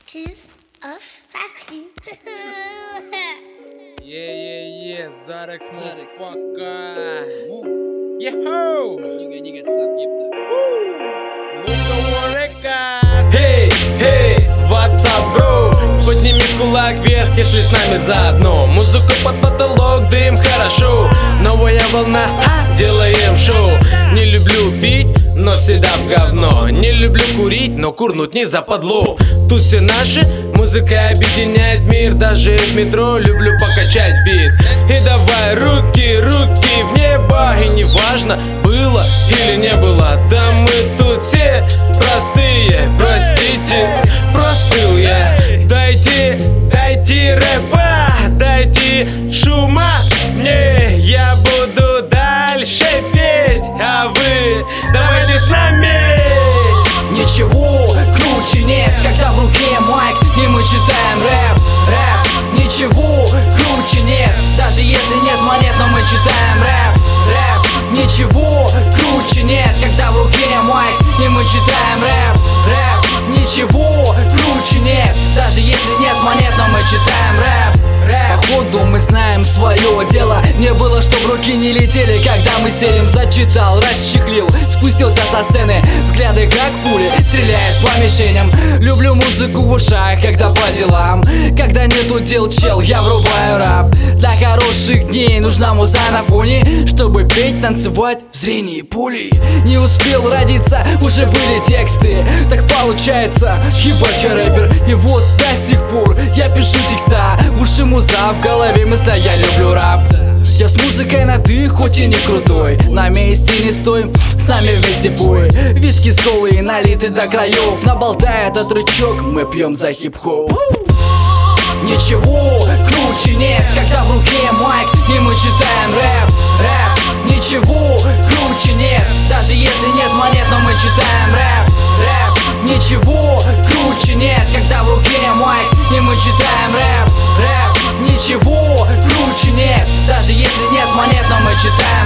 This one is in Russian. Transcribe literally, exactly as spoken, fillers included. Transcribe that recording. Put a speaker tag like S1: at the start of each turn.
S1: Practice of practice.
S2: Yeah, yeah, yeah, Zarex,
S3: Zarex.
S2: motherfucker.
S3: Move.
S2: Yo!
S3: Nigga, nigga, sup, епта.
S2: Луковой рекорд.
S4: Hey, hey, what's up, bro? Подними кулак вверх, если с нами заодно. Музыку под потолок, дым хорошо. Новая волна, ха, делаем шоу. Не люблю пить, но всегда в говно. Не люблю курить, но курнуть не западло. Тут все наши, музыка объединяет мир. Даже в метро люблю покачать бит. И давай руки, руки в небо. И не важно, было или не было. Да мы тут все простые, простите, простыл я. Дайте, дайте рэпа, дайте шума мне. Я буду дальше петь, а вы давайте с нами.
S3: Ничего круче нет, когда в руке майк и мы читаем рэп, рэп. Ничего круче нет, даже если нет монет, но мы читаем рэп, рэп. Ничего круче нет, когда в руке майк и мы читаем рэп, рэп. Ничего круче нет, даже если нет монет, но мы читаем рэп, рэп. Походу мы знаем свое дело. Не было, чтоб руки не летели, когда мы стелим. Зачитал, расчехлил, спустился со сцены. Взгляды как пули, стреляет по мишеням. Люблю музыку в ушах, когда по делам. Когда нету дел, чел, я врубаю рэп. Для хороших дней нужна муза на фоне, чтобы петь, танцевать в зрении пули. Не успел родиться, уже были тексты. Так получается, ебать я рэпер. И вот до сих пор я пишу текста. В уши муза, в голове мысля, я люблю рэп. Я с музыкой на ты, хоть и не крутой. На месте не стой, с нами вместе бой. Виски с колой налиты до краев. Наболтая этот рычаг, мы пьем за хип-хоп. Ничего круче нет, когда в руке майк и мы читаем рэп, рэп. Ничего круче нет, даже если нет монет, но мы читаем рэп, рэп. Ничего круче нет, когда в руке майк и мы читаем рэп, рэп. Ничего круче нет, даже если нет монет, но мы читаем